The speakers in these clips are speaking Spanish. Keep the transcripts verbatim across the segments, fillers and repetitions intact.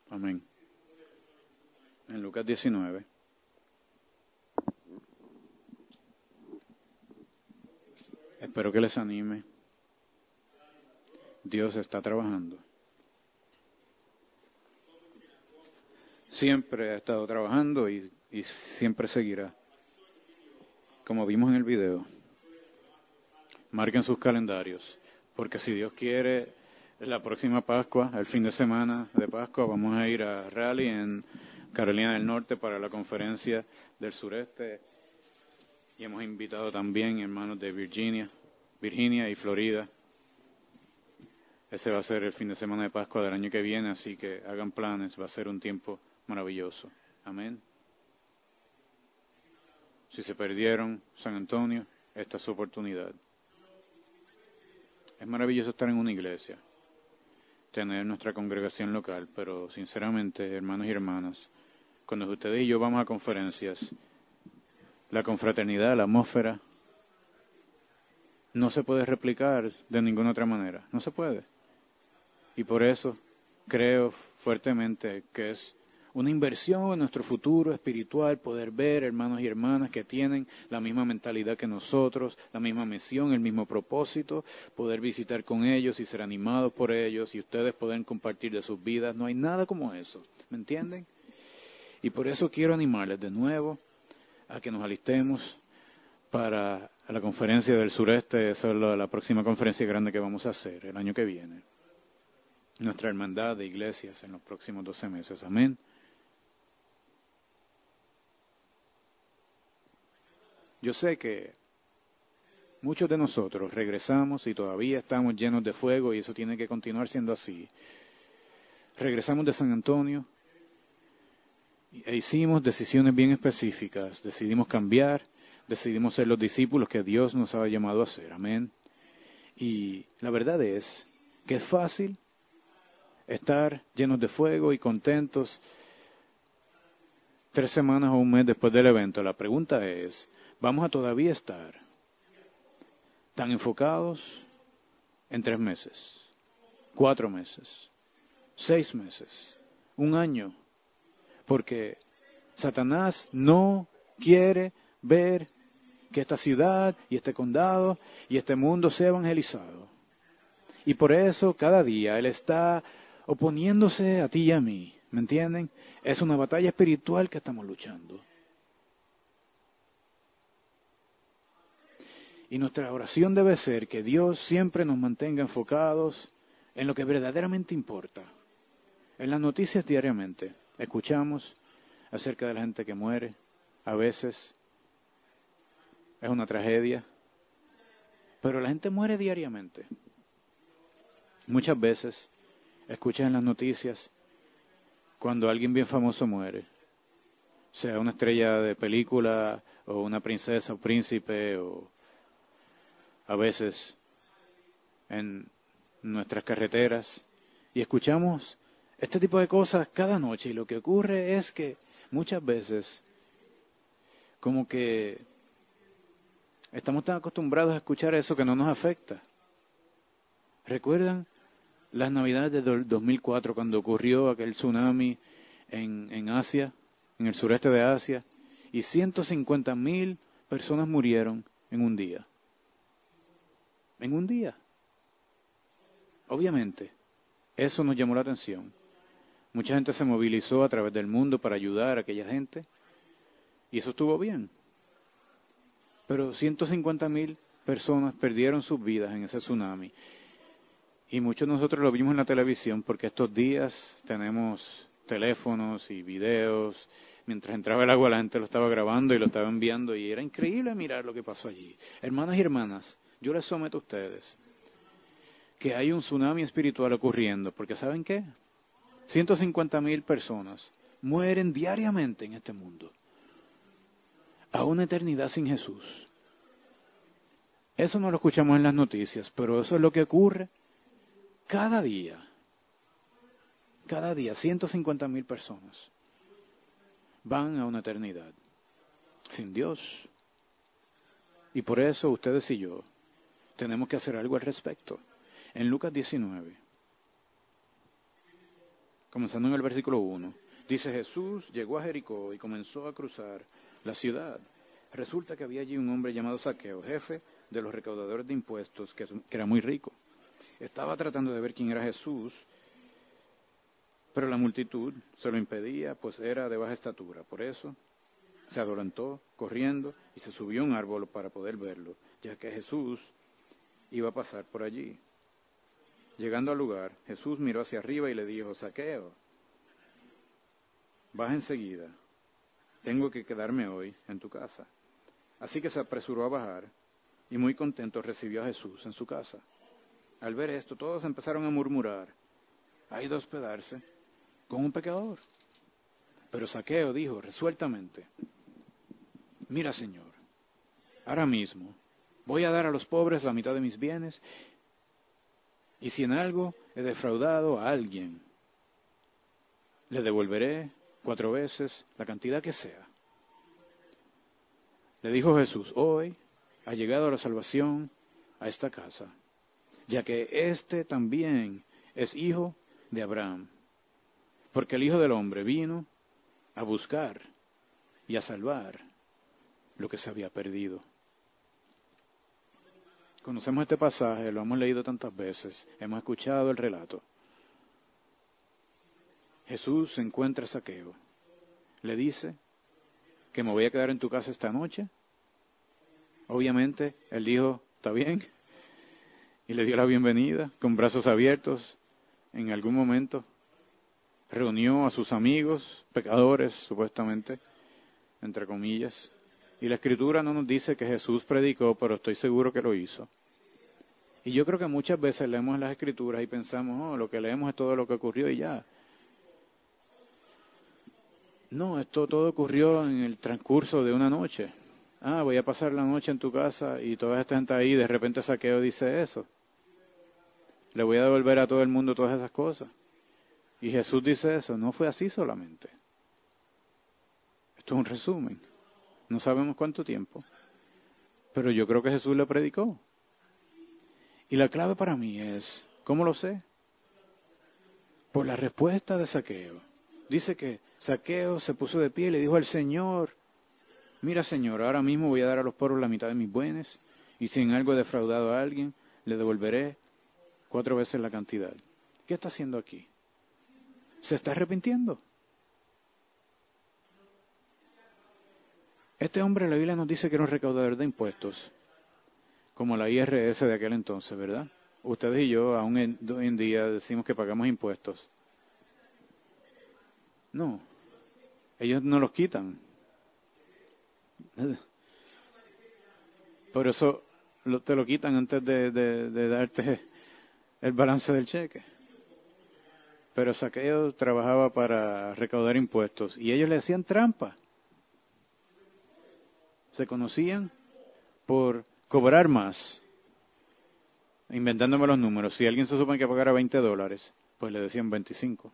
Amén. En Lucas diecinueve. Espero que les anime. Dios está trabajando. Siempre ha estado trabajando y, y siempre seguirá. Como vimos en el video. Marquen sus calendarios. Porque si Dios quiere, la próxima Pascua, el fin de semana de Pascua, vamos a ir a Raleigh en Carolina del Norte para la conferencia del sureste. Y hemos invitado también hermanos de Virginia, Virginia y Florida. Ese va a ser el fin de semana de Pascua del año que viene, así que hagan planes, va a ser un tiempo maravilloso. Amén. Si se perdieron San Antonio, esta es su oportunidad. Es maravilloso estar en una iglesia, tener nuestra congregación local, pero sinceramente, hermanos y hermanas, cuando ustedes y yo vamos a conferencias, la confraternidad, la atmósfera, no se puede replicar de ninguna otra manera, no se puede. Y por eso creo fuertemente que es una inversión en nuestro futuro espiritual, poder ver hermanos y hermanas que tienen la misma mentalidad que nosotros, la misma misión, el mismo propósito, poder visitar con ellos y ser animados por ellos y ustedes poder compartir de sus vidas. No hay nada como eso, ¿me entienden? Y por eso quiero animarles de nuevo a que nos alistemos para la conferencia del sureste. Esa es la, la próxima conferencia grande que vamos a hacer el año que viene. Nuestra hermandad de iglesias en los próximos doce meses. Amén. Yo sé que muchos de nosotros regresamos y todavía estamos llenos de fuego y eso tiene que continuar siendo así. Regresamos de San Antonio e hicimos decisiones bien específicas. Decidimos cambiar, decidimos ser los discípulos que Dios nos ha llamado a ser. Amén. Y la verdad es que es fácil estar llenos de fuego y contentos tres semanas o un mes después del evento. La pregunta es, ¿vamos a todavía estar tan enfocados en tres meses, cuatro meses, seis meses, un año? Porque Satanás no quiere ver que esta ciudad y este condado y este mundo sea evangelizado. Y por eso cada día Él está oponiéndose a ti y a mí. ¿Me entienden? Es una batalla espiritual que estamos luchando. Y nuestra oración debe ser que Dios siempre nos mantenga enfocados en lo que verdaderamente importa. En las noticias diariamente escuchamos acerca de la gente que muere. A veces es una tragedia. Pero la gente muere diariamente. Muchas veces escuchas en las noticias cuando alguien bien famoso muere. Sea una estrella de película o una princesa o príncipe o a veces en nuestras carreteras y escuchamos este tipo de cosas cada noche y lo que ocurre es que muchas veces como que estamos tan acostumbrados a escuchar eso que no nos afecta. ¿Recuerdan las navidades de dos mil cuatro cuando ocurrió aquel tsunami en, en Asia, en el sureste de Asia y ciento cincuenta mil personas murieron en un día? En un día. Obviamente, eso nos llamó la atención. Mucha gente se movilizó a través del mundo para ayudar a aquella gente. Y eso estuvo bien. Pero ciento cincuenta mil personas perdieron sus vidas en ese tsunami. Y muchos de nosotros lo vimos en la televisión porque estos días tenemos teléfonos y videos. Mientras entraba el agua la gente lo estaba grabando y lo estaba enviando. Y era increíble mirar lo que pasó allí. Hermanas y hermanas, yo les someto a ustedes que hay un tsunami espiritual ocurriendo, porque ¿saben qué? ciento cincuenta mil personas mueren diariamente en este mundo, a una eternidad sin Jesús. Eso no lo escuchamos en las noticias, pero eso es lo que ocurre cada día. Cada día, ciento cincuenta mil personas van a una eternidad sin Dios. Y por eso ustedes y yo tenemos que hacer algo al respecto. En Lucas diecinueve, comenzando en el versículo uno. Dice, Jesús llegó a Jericó y comenzó a cruzar la ciudad. Resulta que había allí un hombre llamado Zaqueo, jefe de los recaudadores de impuestos, que, que era muy rico. Estaba tratando de ver quién era Jesús, pero la multitud se lo impedía, pues era de baja estatura. Por eso se adelantó corriendo y se subió a un árbol para poder verlo, ya que Jesús iba a pasar por allí. Llegando al lugar, Jesús miró hacia arriba y le dijo, Zaqueo, baja enseguida, tengo que quedarme hoy en tu casa. Así que se apresuró a bajar y muy contento recibió a Jesús en su casa. Al ver esto, todos empezaron a murmurar, ha ido a hospedarse con un pecador. Pero Zaqueo dijo resueltamente, mira, Señor, ahora mismo voy a dar a los pobres la mitad de mis bienes, y si en algo he defraudado a alguien, le devolveré cuatro veces la cantidad que sea. Le dijo Jesús, hoy ha llegado la salvación a esta casa, ya que éste también es hijo de Abraham, porque el Hijo del Hombre vino a buscar y a salvar lo que se había perdido. Conocemos este pasaje, lo hemos leído tantas veces, hemos escuchado el relato. Jesús se encuentra a Zaqueo, le dice que me voy a quedar en tu casa esta noche. Obviamente, él dijo, está bien, y le dio la bienvenida con brazos abiertos. En algún momento reunió a sus amigos, pecadores, supuestamente, entre comillas. Y la Escritura no nos dice que Jesús predicó, pero estoy seguro que lo hizo. Y yo creo que muchas veces leemos las Escrituras y pensamos, oh, lo que leemos es todo lo que ocurrió y ya. No, esto todo ocurrió en el transcurso de una noche. Ah, voy a pasar la noche en tu casa y toda esta gente ahí, de repente Zaqueo dice eso. Le voy a devolver a todo el mundo todas esas cosas. Y Jesús dice eso, no fue así solamente. Esto es un resumen. No sabemos cuánto tiempo. Pero yo creo que Jesús le predicó. Y la clave para mí es, ¿cómo lo sé? Por la respuesta de Zaqueo. Dice que Zaqueo se puso de pie y le dijo al Señor, mira, Señor, ahora mismo voy a dar a los pobres la mitad de mis bienes, y si en algo he defraudado a alguien, le devolveré cuatro veces la cantidad. ¿Qué está haciendo aquí? ¿Se está arrepintiendo? Este hombre, la Biblia nos dice que era un recaudador de impuestos, como la I R S de aquel entonces, ¿verdad? Ustedes y yo, aún en, hoy en día, decimos que pagamos impuestos. No, ellos no los quitan. Por eso lo, te lo quitan antes de, de, de darte el balance del cheque. Pero Zaqueo trabajaba para recaudar impuestos y ellos le hacían trampa. Se conocían por cobrar más, inventándome los números. Si alguien se supone que pagara veinte dólares, pues le decían veinticinco.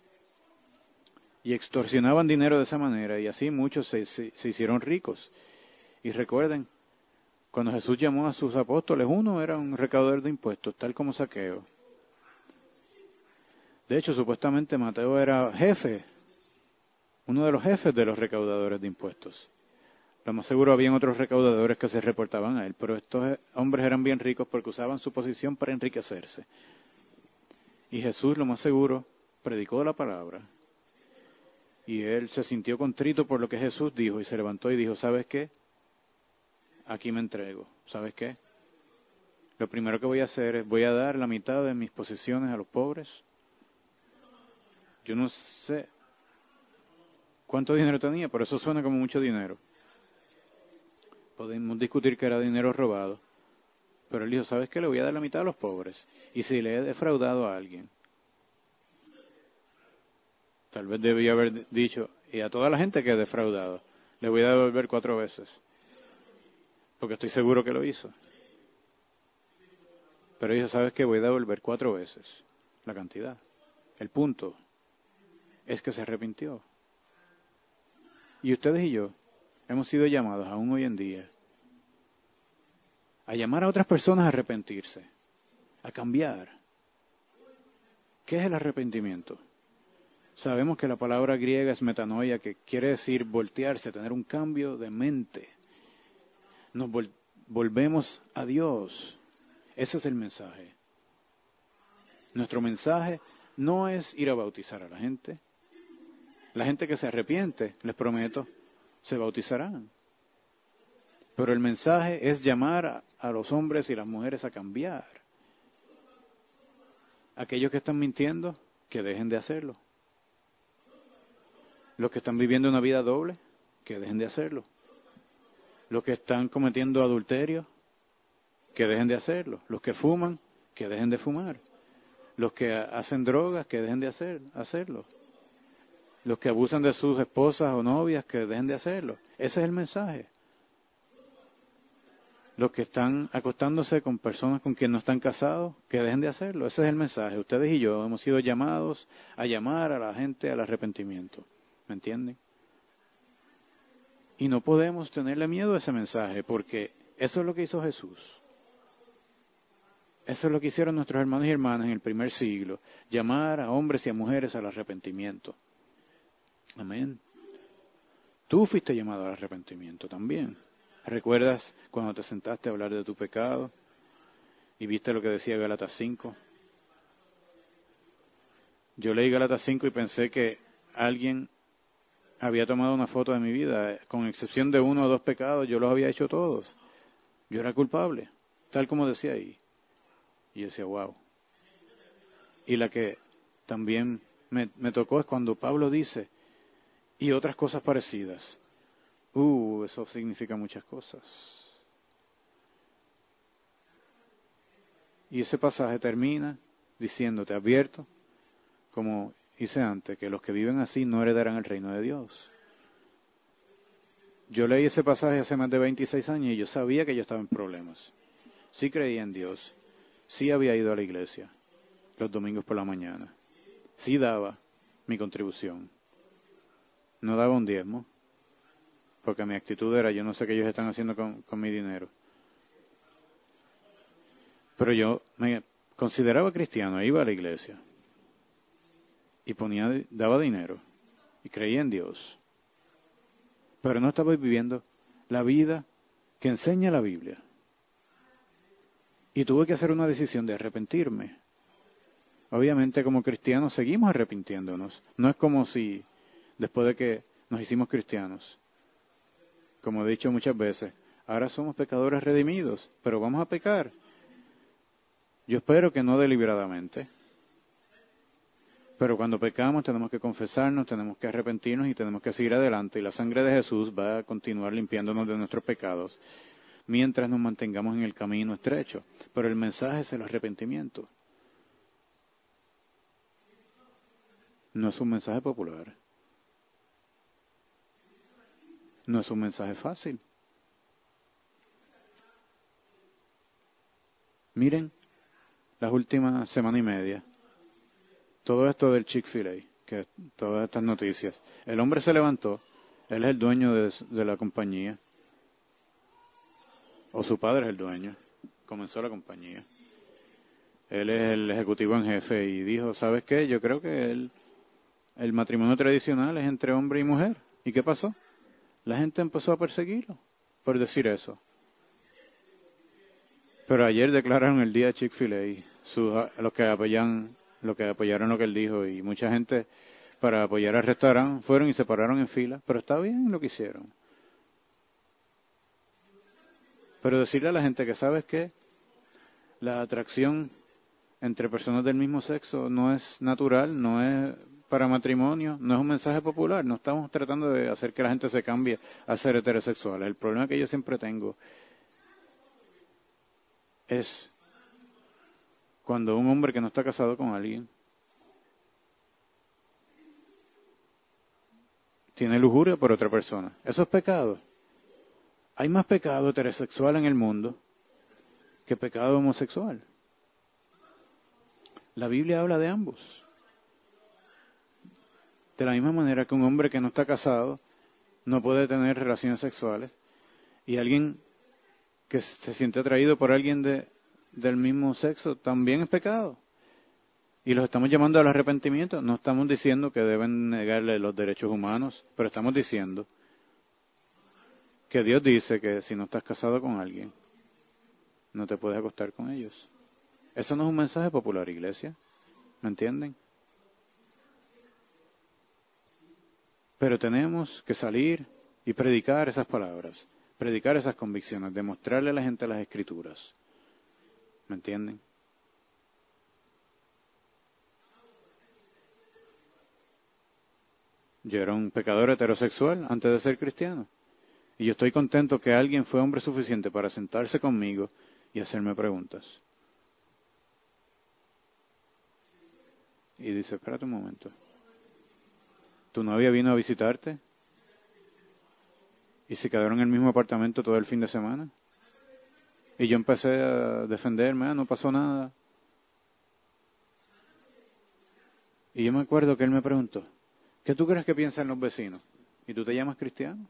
Y extorsionaban dinero de esa manera y así muchos se, se, se hicieron ricos. Y recuerden, cuando Jesús llamó a sus apóstoles, uno era un recaudador de impuestos, tal como Zaqueo. De hecho, supuestamente Mateo era jefe, uno de los jefes de los recaudadores de impuestos. Lo más seguro habían otros recaudadores que se reportaban a él, pero estos hombres eran bien ricos porque usaban su posición para enriquecerse. Y Jesús, lo más seguro, predicó la palabra. Y él se sintió contrito por lo que Jesús dijo y se levantó y dijo, ¿sabes qué? Aquí me entrego. ¿Sabes qué? Lo primero que voy a hacer es, voy a dar la mitad de mis posesiones a los pobres. Yo no sé cuánto dinero tenía, pero eso suena como mucho dinero. Podemos discutir que era dinero robado. Pero él dijo, ¿sabes qué? Le voy a dar la mitad a los pobres. Y si le he defraudado a alguien, tal vez debía haber dicho, y a toda la gente que he defraudado, le voy a devolver cuatro veces. Porque estoy seguro que lo hizo. Pero dijo, ¿sabes qué? Voy a devolver cuatro veces la cantidad. El punto es que se arrepintió. Y ustedes y yo hemos sido llamados, aún hoy en día, a llamar a otras personas a arrepentirse, a cambiar. ¿Qué es el arrepentimiento? Sabemos que la palabra griega es metanoia, que quiere decir voltearse, tener un cambio de mente. Nos vol- volvemos a Dios. Ese es el mensaje. Nuestro mensaje no es ir a bautizar a la gente. La gente que se arrepiente, les prometo, se bautizarán. Pero el mensaje es llamar a, a los hombres y las mujeres a cambiar. Aquellos que están mintiendo, que dejen de hacerlo. Los que están viviendo una vida doble, que dejen de hacerlo. Los que están cometiendo adulterio, que dejen de hacerlo. Los que fuman, que dejen de fumar. Los que hacen drogas, que dejen de hacer, hacerlo. Los que abusan de sus esposas o novias, que dejen de hacerlo. Ese es el mensaje. Los que están acostándose con personas con quien no están casados, que dejen de hacerlo. Ese es el mensaje. Ustedes y yo hemos sido llamados a llamar a la gente al arrepentimiento. ¿Me entienden? Y no podemos tenerle miedo a ese mensaje, porque eso es lo que hizo Jesús. Eso es lo que hicieron nuestros hermanos y hermanas en el primer siglo. Llamar a hombres y a mujeres al arrepentimiento. Amén. Tú fuiste llamado al arrepentimiento también. ¿Recuerdas cuando te sentaste a hablar de tu pecado y viste lo que decía Gálatas cinco? Yo leí Gálatas cinco y pensé que alguien había tomado una foto de mi vida. Con excepción de uno o dos pecados, yo los había hecho todos. Yo era culpable, tal como decía ahí. Y yo decía, wow. Y la que también me, me tocó es cuando Pablo dice, y otras cosas parecidas. Uh, eso significa muchas cosas. Y ese pasaje termina diciendo, te advierto, como hice antes, que los que viven así no heredarán el reino de Dios. Yo leí ese pasaje hace más de veintiséis años y yo sabía que yo estaba en problemas. Sí creía en Dios, sí había ido a la iglesia los domingos por la mañana, sí daba mi contribución, no daba un diezmo, porque mi actitud era, yo no sé qué ellos están haciendo con, con mi dinero. Pero yo me consideraba cristiano, iba a la iglesia y ponía, daba dinero y creía en Dios. Pero no estaba viviendo la vida que enseña la Biblia. Y tuve que hacer una decisión de arrepentirme. Obviamente como cristianos seguimos arrepintiéndonos. No es como si después de que nos hicimos cristianos, como he dicho muchas veces, ahora somos pecadores redimidos, pero vamos a pecar. Yo espero que no deliberadamente. Pero cuando pecamos tenemos que confesarnos, tenemos que arrepentirnos y tenemos que seguir adelante. Y la sangre de Jesús va a continuar limpiándonos de nuestros pecados mientras nos mantengamos en el camino estrecho. Pero el mensaje es el arrepentimiento. No es un mensaje popular. No es un mensaje fácil. Miren, las últimas semana y media, todo esto del Chick-fil-A, que todas estas noticias. El hombre se levantó, él es el dueño de, de la compañía, o su padre es el dueño, comenzó la compañía. Él es el ejecutivo en jefe y dijo, ¿sabes qué? Yo creo que el, el matrimonio tradicional es entre hombre y mujer. ¿Y qué pasó? La gente empezó a perseguirlo por decir eso. Pero ayer declararon el día de Chick-fil-A, sus, los que apoyan, los que apoyaron lo que él dijo, y mucha gente para apoyar al restaurante fueron y se pararon en fila, pero está bien lo que hicieron. Pero decirle a la gente que, ¿sabes qué? La atracción entre personas del mismo sexo no es natural, no es para matrimonio, no es un mensaje popular, no estamos tratando de hacer que la gente se cambie a ser heterosexual. El problema que yo siempre tengo es cuando un hombre que no está casado con alguien tiene lujuria por otra persona. Eso es pecado. Hay más pecado heterosexual en el mundo que pecado homosexual. La Biblia habla de ambos. De la misma manera que un hombre que no está casado no puede tener relaciones sexuales y alguien que se siente atraído por alguien de, del mismo sexo también es pecado. Y los estamos llamando al arrepentimiento. No estamos diciendo que deben negarle los derechos humanos, pero estamos diciendo que Dios dice que si no estás casado con alguien, no te puedes acostar con ellos. Eso no es un mensaje popular, iglesia. ¿Me entienden? Pero tenemos que salir y predicar esas palabras, predicar esas convicciones, demostrarle a la gente las Escrituras. ¿Me entienden? Yo era un pecador heterosexual antes de ser cristiano. Y yo estoy contento que alguien fue hombre suficiente para sentarse conmigo y hacerme preguntas. Y dice, espérate un momento. ¿Tu novia vino a visitarte? ¿Y se quedaron en el mismo apartamento todo el fin de semana? Y yo empecé a defenderme, ah, no pasó nada. Y yo me acuerdo que él me preguntó, ¿qué tú crees que piensan los vecinos? ¿Y tú te llamas cristiano?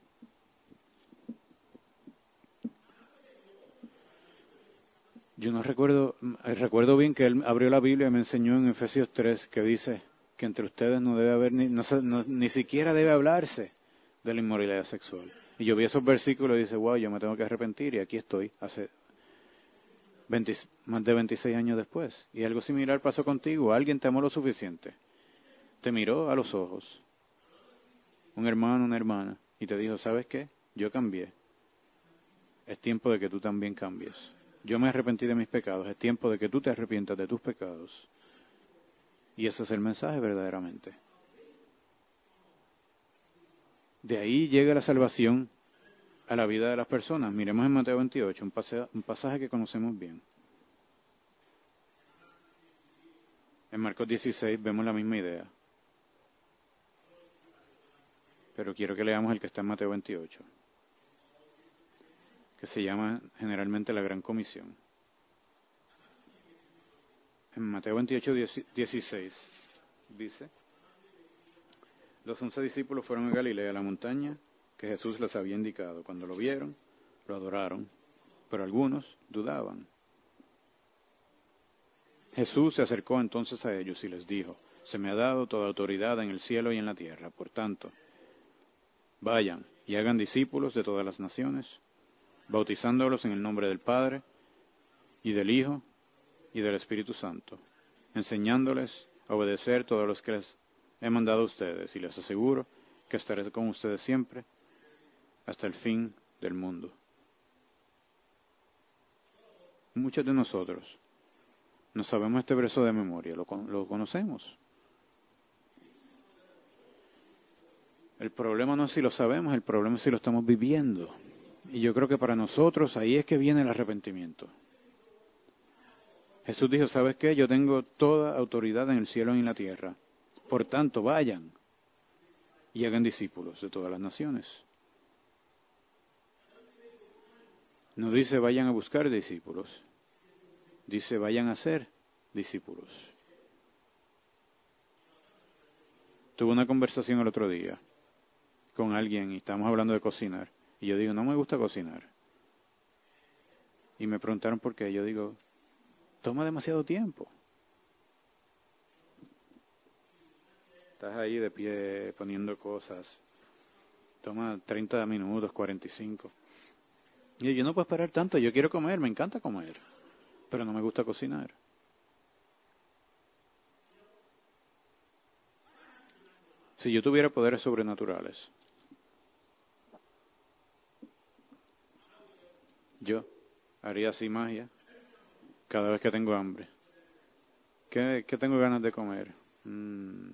Yo no recuerdo, recuerdo bien que él abrió la Biblia y me enseñó en Efesios tres que dice que entre ustedes no debe haber, ni, no, no, ni siquiera debe hablarse de la inmoralidad sexual. Y yo vi esos versículos y dije, wow, yo me tengo que arrepentir y aquí estoy, hace veinte, más de veintiséis años después. Y algo similar pasó contigo, alguien te amó lo suficiente, te miró a los ojos, un hermano, una hermana, y te dijo, ¿sabes qué? Yo cambié. Es tiempo de que tú también cambies. Yo me arrepentí de mis pecados. Es tiempo de que tú te arrepientas de tus pecados. Y ese es el mensaje verdaderamente. De ahí llega la salvación a la vida de las personas. Miremos en Mateo veintiocho, un pasaje, un pasaje que conocemos bien. En Marcos dieciséis vemos la misma idea. Pero quiero que leamos el que está en Mateo veintiocho, que se llama generalmente la Gran Comisión. En Mateo veintiocho, dieciséis dice, los once discípulos fueron a Galilea, a la montaña que Jesús les había indicado. Cuando lo vieron, lo adoraron, pero algunos dudaban. Jesús se acercó entonces a ellos y les dijo, se me ha dado toda autoridad en el cielo y en la tierra. Por tanto, vayan y hagan discípulos de todas las naciones, bautizándolos en el nombre del Padre y del Hijo y del Espíritu Santo, enseñándoles a obedecer todos los que les he mandado a ustedes, y les aseguro que estaré con ustedes siempre hasta el fin del mundo. Muchos de nosotros no sabemos este verso de memoria, lo, lo conocemos. El problema no es si lo sabemos, el problema es si lo estamos viviendo. Y yo creo que para nosotros ahí es que viene el arrepentimiento. Jesús dijo, ¿sabes qué? Yo tengo toda autoridad en el cielo y en la tierra. Por tanto, vayan y hagan discípulos de todas las naciones. No dice vayan a buscar discípulos. Dice vayan a ser discípulos. Tuve una conversación el otro día con alguien y estábamos hablando de cocinar. Y yo digo, no me gusta cocinar. Y me preguntaron por qué. Yo digo, toma demasiado tiempo. Estás ahí de pie poniendo cosas. Toma treinta minutos, cuarenta y cinco. Y yo no puedo esperar tanto. Yo quiero comer, me encanta comer. Pero no me gusta cocinar. Si yo tuviera poderes sobrenaturales, yo haría así magia cada vez que tengo hambre. ¿Qué, qué tengo ganas de comer? Mm,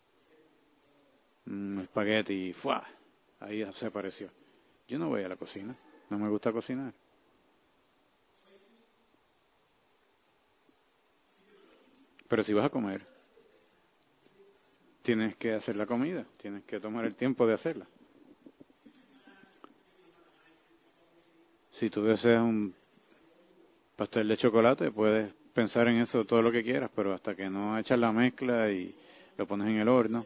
mm, espagueti, ¡fua! Ahí se apareció. Yo no voy a la cocina, no me gusta cocinar. Pero si vas a comer, tienes que hacer la comida, tienes que tomar el tiempo de hacerla. Si tú deseas un pastel de chocolate, puedes pensar en eso todo lo que quieras, pero hasta que no echas la mezcla y lo pones en el horno,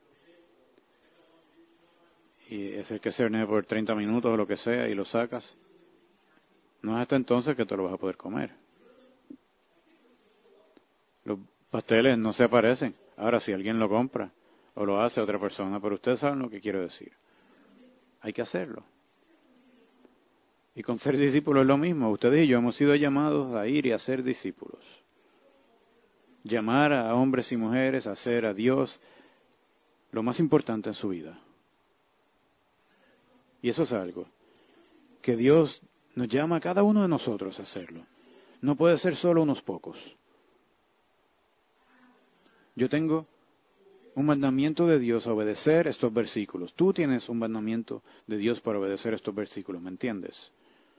y es el que se hornea por treinta minutos o lo que sea, y lo sacas, no es hasta entonces que te lo vas a poder comer. Los, Pasteles no se aparecen. Ahora, si alguien lo compra o lo hace otra persona, pero ustedes saben lo que quiero decir. Hay que hacerlo. Y con ser discípulos es lo mismo. Ustedes y yo hemos sido llamados a ir y a ser discípulos. Llamar a hombres y mujeres a hacer a Dios lo más importante en su vida. Y eso es algo que Dios nos llama a cada uno de nosotros a hacerlo. No puede ser solo unos pocos. Yo tengo un mandamiento de Dios a obedecer estos versículos. Tú tienes un mandamiento de Dios para obedecer estos versículos, ¿me entiendes?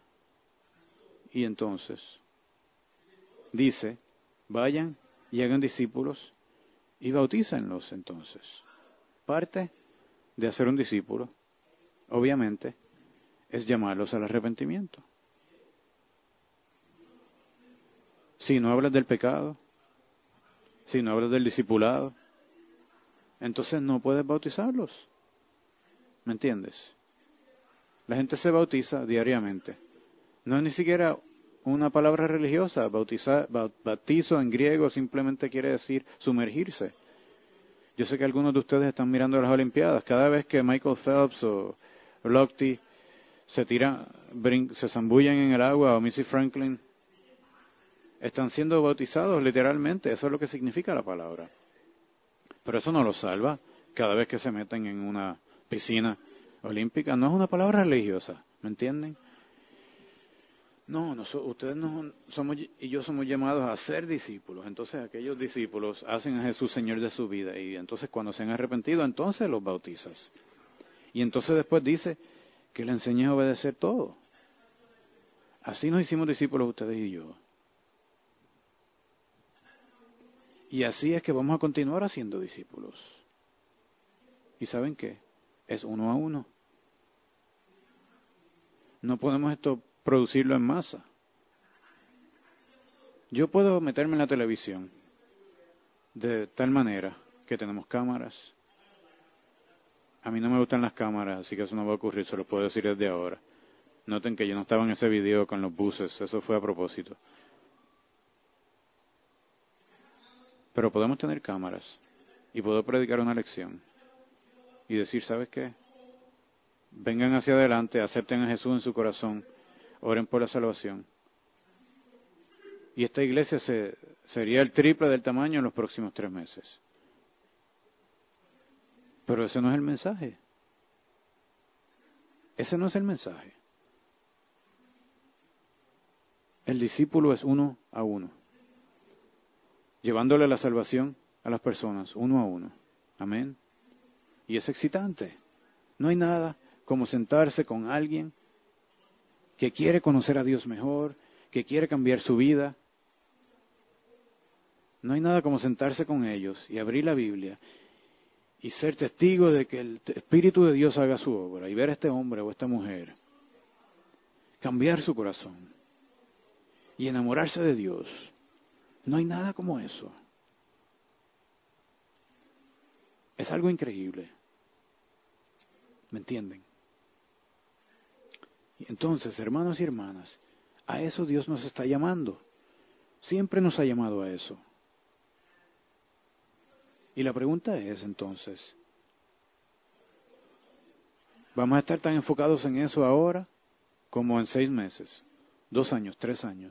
Y entonces, dice, vayan y hagan discípulos y bautícenlos entonces. Parte de hacer un discípulo, obviamente, es llamarlos al arrepentimiento. Si no hablas del pecado, si no hablas del discipulado, entonces no puedes bautizarlos. ¿Me entiendes? La gente se bautiza diariamente. No es ni siquiera una palabra religiosa. Bautizar, bautizo en griego simplemente quiere decir sumergirse. Yo sé que algunos de ustedes están mirando las Olimpiadas. Cada vez que Michael Phelps o Lochte se tiran, se zambullan en el agua, o Missy Franklin, están siendo bautizados literalmente. Eso es lo que significa la palabra. Pero eso no los salva cada vez que se meten en una piscina olímpica. No es una palabra religiosa, ¿me entienden? No, no ustedes no somos y yo somos llamados a ser discípulos. Entonces aquellos discípulos hacen a Jesús Señor de su vida y entonces cuando se han arrepentido, entonces los bautizas. Y entonces después dice que le enseñes a obedecer todo. Así nos hicimos discípulos ustedes y yo. Y así es que vamos a continuar haciendo discípulos. ¿Y saben qué? Es uno a uno. No podemos esto producirlo en masa. Yo puedo meterme en la televisión de tal manera que tenemos cámaras. A mí no me gustan las cámaras, así que eso no va a ocurrir, se lo puedo decir desde ahora. Noten que yo no estaba en ese video con los buses, eso fue a propósito. Pero podemos tener cámaras y puedo predicar una lección y decir, ¿sabes qué? Vengan hacia adelante, acepten a Jesús en su corazón, oren por la salvación. Y esta iglesia se, sería el triple del tamaño en los próximos tres meses. Pero ese no es el mensaje. Ese no es el mensaje. El discípulo es uno a uno, llevándole la salvación a las personas, uno a uno. Amén. Y es excitante. No hay nada como sentarse con alguien que quiere conocer a Dios mejor, que quiere cambiar su vida. No hay nada como sentarse con ellos y abrir la Biblia y ser testigo de que el Espíritu de Dios haga su obra y ver a este hombre o esta mujer cambiar su corazón y enamorarse de Dios. No hay nada como eso. Es algo increíble. ¿Me entienden? Y entonces, hermanos y hermanas, a eso Dios nos está llamando. Siempre nos ha llamado a eso. Y la pregunta es entonces, ¿vamos a estar tan enfocados en eso ahora como en seis meses, dos años, tres años?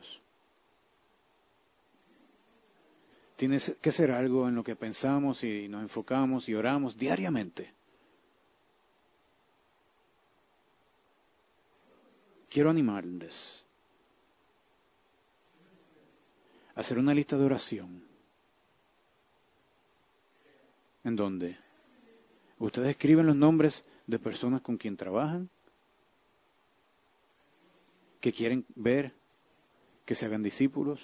Tiene que ser algo en lo que pensamos y nos enfocamos y oramos diariamente. Quiero animarles a hacer una lista de oración en donde ustedes escriben los nombres de personas con quien trabajan, que quieren ver que se hagan discípulos,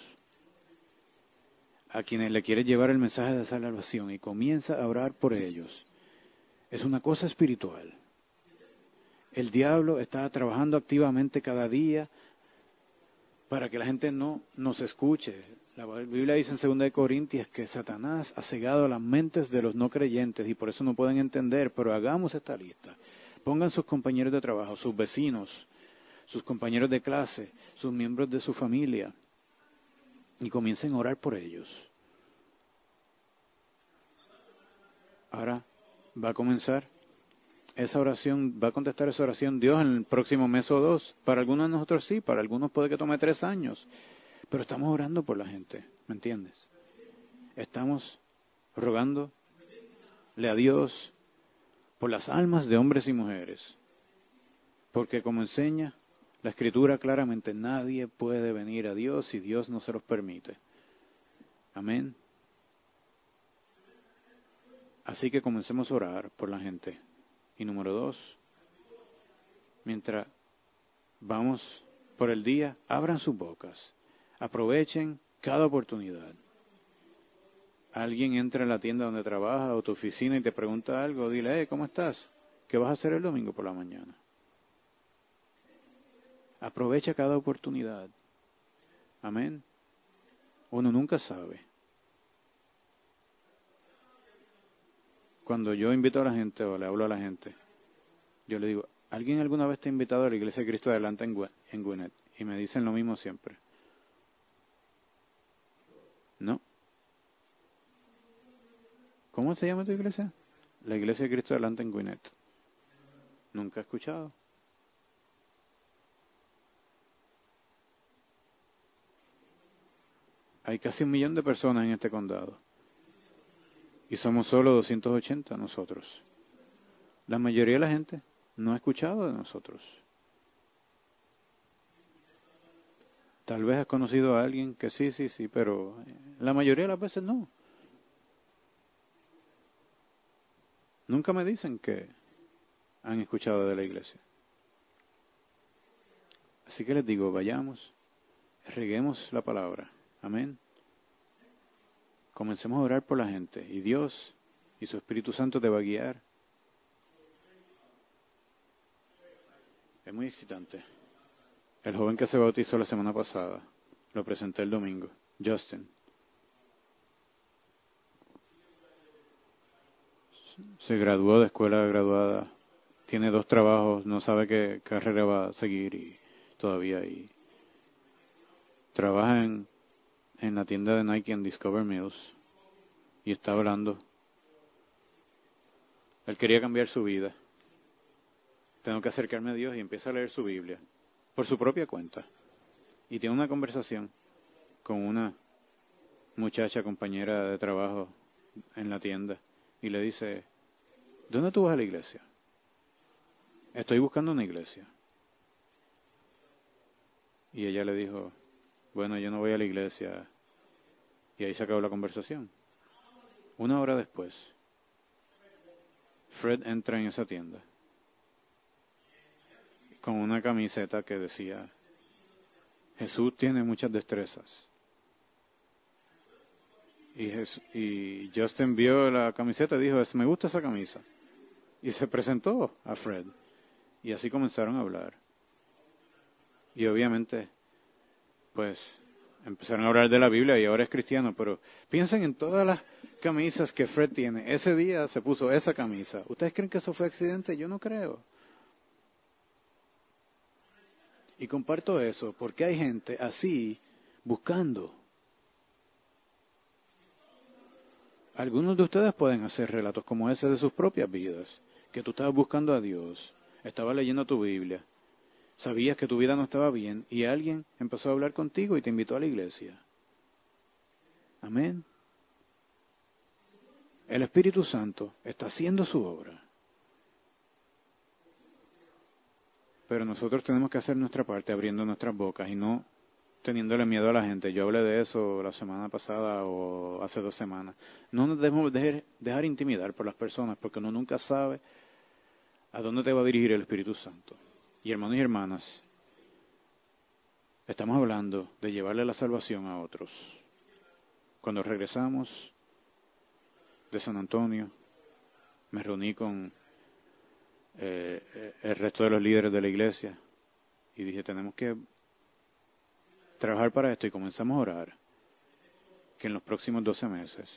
a quienes le quiere llevar el mensaje de salvación y comienza a orar por ellos. Es una cosa espiritual. El diablo está trabajando activamente cada día para que la gente no nos escuche. La Biblia dice en segunda de Corintios que Satanás ha cegado las mentes de los no creyentes y por eso no pueden entender, pero hagamos esta lista. Pongan sus compañeros de trabajo, sus vecinos, sus compañeros de clase, sus miembros de su familia y comiencen a orar por ellos. ahora va a comenzar esa oración, va a contestar esa oración Dios en el próximo mes o dos. Para algunos de nosotros sí, para algunos puede que tome tres años. Pero estamos orando por la gente, ¿me entiendes? Estamos rogándole a Dios por las almas de hombres y mujeres. Porque como enseña la Escritura claramente, nadie puede venir a Dios si Dios no se los permite. Amén. Así que comencemos a orar por la gente. Y número dos, mientras vamos por el día, abran sus bocas. Aprovechen cada oportunidad. Alguien entra en la tienda donde trabaja o tu oficina y te pregunta algo, dile, hey, ¿cómo estás? ¿Qué vas a hacer el domingo por la mañana? Aprovecha cada oportunidad. Amén. Uno nunca sabe. Cuando yo invito a la gente o le hablo a la gente, yo le digo, ¿alguien alguna vez te ha invitado a la Iglesia de Cristo Adelante en, Gw- en Gwinnett? Y me dicen lo mismo siempre. No. ¿Cómo se llama tu iglesia? La Iglesia de Cristo Adelante en Gwinnett. Nunca he escuchado. Hay casi un millón de personas en este condado. Y somos solo doscientos ochenta nosotros. La mayoría de la gente no ha escuchado de nosotros. Tal vez has conocido a alguien que sí, sí, sí, pero la mayoría de las veces no. Nunca me dicen que han escuchado de la iglesia. Así que les digo, vayamos, reguemos la palabra. Amén. Comencemos a orar por la gente. Y Dios y su Espíritu Santo te va a guiar. Es muy excitante. El joven que se bautizó la semana pasada, lo presenté el domingo, Justin. Se graduó de escuela graduada, tiene dos trabajos, no sabe qué carrera va a seguir y todavía y trabaja en, en la tienda de Nike en Discover Mills y está hablando. Él quería cambiar su vida. Tengo que acercarme a Dios y empieza a leer su Biblia por su propia cuenta. Y tiene una conversación con una muchacha compañera de trabajo en la tienda y le dice, ¿dónde tú vas a la iglesia? Estoy buscando una iglesia. Y ella le dijo, bueno, yo no voy a la iglesia. Y ahí se acabó la conversación. Una hora después, Fred entra en esa tienda con una camiseta que decía, Jesús tiene muchas destrezas. Y, Jes- y Justin vio la camiseta y dijo, "Es- me gusta esa camisa. Y se presentó a Fred. Y así comenzaron a hablar. Y obviamente, pues, empezaron a hablar de la Biblia y ahora es cristiano. Pero piensen en todas las camisas que Fred tiene. Ese día se puso esa camisa. ¿Ustedes creen que eso fue accidente? Yo no creo. Y comparto eso porque hay gente así buscando. Algunos de ustedes pueden hacer relatos como ese de sus propias vidas, que tú estabas buscando a Dios, estabas leyendo tu Biblia, sabías que tu vida no estaba bien y alguien empezó a hablar contigo y te invitó a la iglesia. Amén. El Espíritu Santo está haciendo su obra. Pero nosotros tenemos que hacer nuestra parte abriendo nuestras bocas y no teniéndole miedo a la gente. Yo hablé de eso la semana pasada o hace dos semanas. No nos debemos dejar, dejar intimidar por las personas porque uno nunca sabe a dónde te va a dirigir el Espíritu Santo. Y hermanos y hermanas, estamos hablando de llevarle la salvación a otros. Cuando regresamos de San Antonio, me reuní con eh, el resto de los líderes de la iglesia y dije, tenemos que trabajar para esto y comenzamos a orar que en los próximos doce meses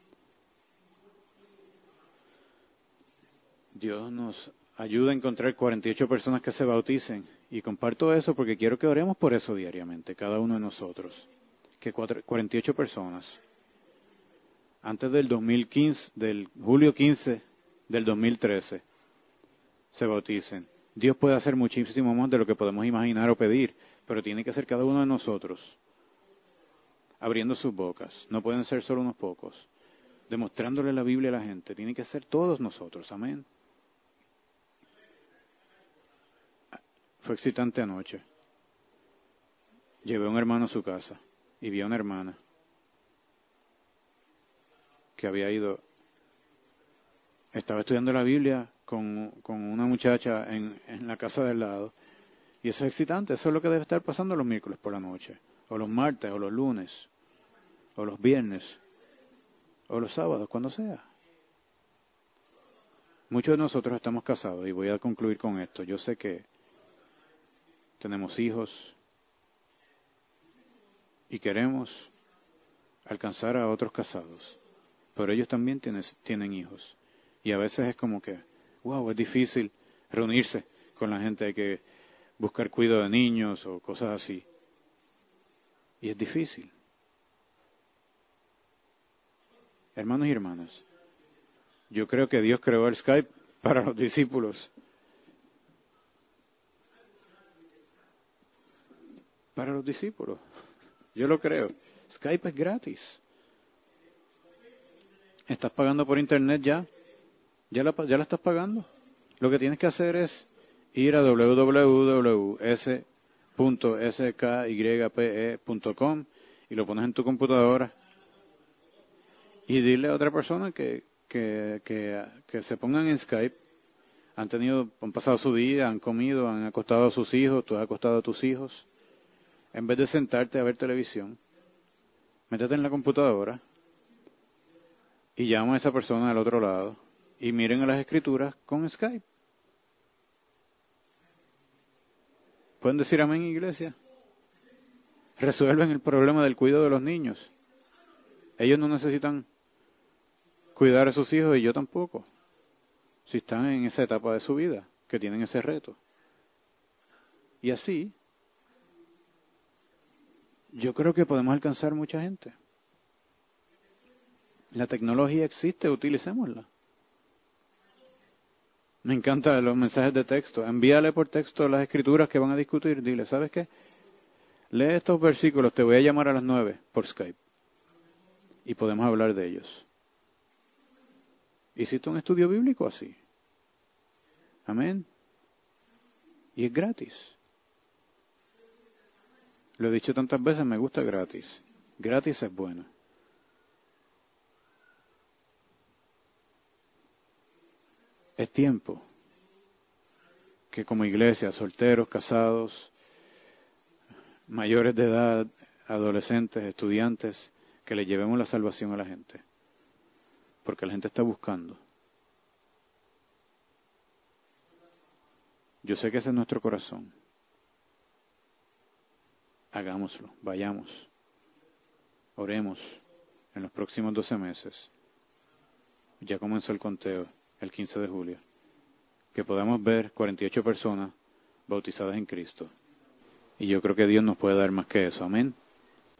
Dios nos ayuda a encontrar cuarenta y ocho personas que se bauticen. Y comparto eso porque quiero que oremos por eso diariamente, cada uno de nosotros. Que cuarenta y ocho personas. antes del dos mil quince, del julio quince del dos mil trece, se bauticen. Dios puede hacer muchísimo más de lo que podemos imaginar o pedir, pero tiene que ser cada uno de nosotros, abriendo sus bocas. No pueden ser solo unos pocos, demostrándole la Biblia a la gente. Tiene que ser todos nosotros, amén. Fue excitante anoche. Llevé a un hermano a su casa y vi a una hermana que había ido, estaba estudiando la Biblia con, con una muchacha en, en la casa del lado. Y eso es excitante, eso es lo que debe estar pasando los miércoles por la noche, o los martes, o los lunes, o los viernes, o los sábados, cuando sea. Muchos de nosotros estamos casados, y voy a concluir con esto. Yo sé que tenemos hijos y queremos alcanzar a otros casados, pero ellos también tienen, tienen hijos. Y a veces es como que, wow, es difícil reunirse con la gente, hay que buscar cuidado de niños o cosas así. Y es difícil. Hermanos y hermanas, yo creo que Dios creó el Skype para los discípulos. Para los discípulos. Yo lo creo. Skype es gratis. ¿Estás pagando por internet ya? ¿Ya la, ya la estás pagando? Lo que tienes que hacer es ir a doble u doble u doble u punto s punto s k y p e punto com y lo pones en tu computadora y dile a otra persona que, que, que, que se pongan en Skype. Han tenido, han pasado su día, han comido, han acostado a sus hijos, tú has acostado a tus hijos. En vez de sentarte a ver televisión, métete en la computadora y llama a esa persona al otro lado y miren a las escrituras con Skype. ¿Pueden decir amén, iglesia? Resuelven el problema del cuidado de los niños. Ellos no necesitan cuidar a sus hijos y yo tampoco, si están en esa etapa de su vida, que tienen ese reto. Y así, yo creo que podemos alcanzar mucha gente. La tecnología existe, utilicémosla. Me encantan los mensajes de texto. Envíale por texto las escrituras que van a discutir. Dile, ¿sabes qué? Lee estos versículos, te voy a llamar a las nueve por Skype. Y podemos hablar de ellos. Hiciste un estudio bíblico así. Amén. Y es gratis. Lo he dicho tantas veces, me gusta gratis. Gratis es bueno. Es tiempo que como iglesia, solteros, casados, mayores de edad, adolescentes, estudiantes, que le llevemos la salvación a la gente. Porque la gente está buscando. Yo sé que ese es nuestro corazón. Hagámoslo, vayamos, oremos en los próximos doce meses. Ya comenzó el conteo, el quince de julio. Que podamos ver cuarenta y ocho personas bautizadas en Cristo. Y yo creo que Dios nos puede dar más que eso. Amén.